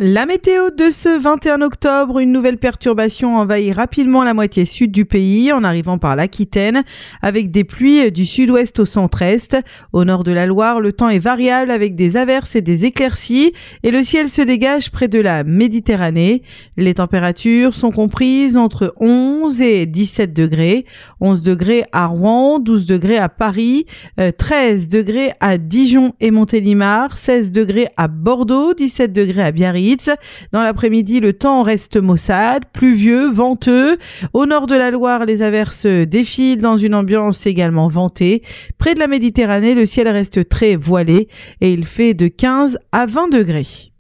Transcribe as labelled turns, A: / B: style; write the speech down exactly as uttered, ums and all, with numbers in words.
A: La météo de ce vingt et un octobre, une nouvelle perturbation envahit rapidement la moitié sud du pays en arrivant par l'Aquitaine avec des pluies du sud-ouest au centre-est. Au nord de la Loire, le temps est variable avec des averses et des éclaircies et le ciel se dégage près de la Méditerranée. Les températures sont comprises entre onze et dix-sept degrés. onze degrés à Rouen, douze degrés à Paris, euh, treize degrés à Dijon et Montélimar, seize degrés à Bordeaux, dix-sept degrés à Biarritz. Dans l'après-midi, le temps reste maussade, pluvieux, venteux. Au nord de la Loire, les averses défilent dans une ambiance également ventée. Près de la Méditerranée, le ciel reste très voilé et il fait de quinze à vingt degrés.